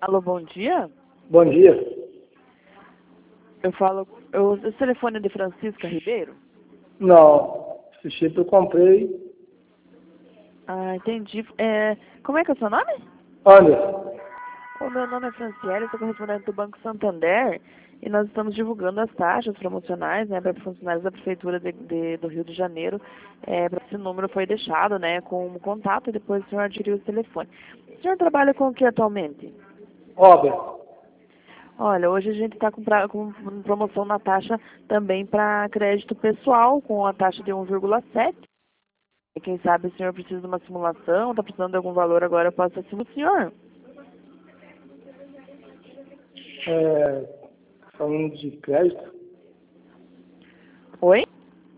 Alô, bom dia. Bom dia. O telefone é de Francisca Ribeiro? Não, esse chip eu comprei. Ah, entendi. Como é que é o seu nome? Olha, O meu nome é Franciele, eu sou correspondente do Banco Santander e nós estamos divulgando as taxas promocionais, né, para funcionários da Prefeitura do Rio de Janeiro. Esse número foi deixado, né, com um contato e depois o senhor adquiriu o telefone. O senhor trabalha com o que atualmente? obra. Olha, hoje a gente está com promoção na taxa também para crédito pessoal, com a taxa de 1,7. E quem sabe o senhor precisa de uma simulação, está precisando de algum valor agora, eu posso assinar o senhor. Falando de crédito. Oi?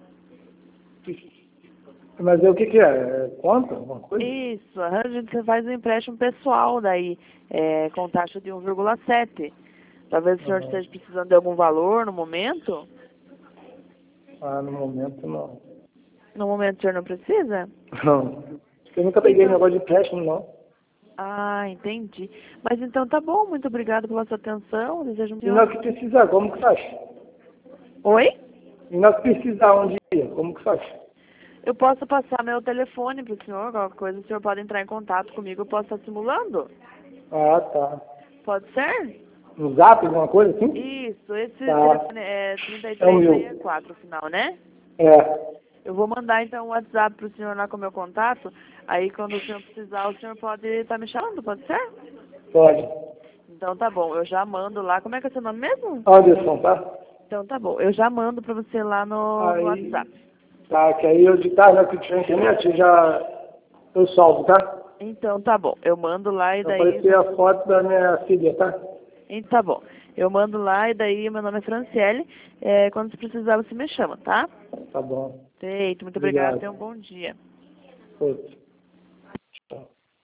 Mas o que é? Conta? Alguma coisa? Isso, a gente faz um empréstimo pessoal daí, com taxa de 1,7. Talvez o senhor esteja precisando de algum valor no momento. No momento não. No momento o senhor não precisa? Não. Eu nunca peguei negócio de empréstimo, não. Ah, entendi. Mas então tá bom, muito obrigada pela sua atenção. Desejo um E nós que precisar, como que faz? Oi? E nós que precisar um dia, como que faz? Eu posso passar meu telefone para o senhor, qualquer coisa, o senhor pode entrar em contato comigo, eu posso estar simulando? Ah, tá. Pode ser? No zap, alguma coisa assim? Isso, esse Tá. telefone é É o meu. 3364 o final, né? É, Eu vou mandar então o WhatsApp para o senhor lá com o meu contato, aí quando o senhor precisar, o senhor pode estar me chamando, pode ser? pode. Então tá bom, eu já mando lá, como é que é seu nome mesmo? Anderson, tá? Então tá bom, eu já mando para você lá no Aí, WhatsApp. tá, que aí eu de tarde, já que tiver internet, eu salvo, tá? Então tá bom, eu mando lá e Vai daí... aparecer a foto da minha filha, tá? Tá bom. Eu mando lá e daí meu nome é Franciele. Quando você precisar, você me chama, tá? Tá bom. Feito. Muito obrigada. Obrigado. Tenha um bom dia. Outro.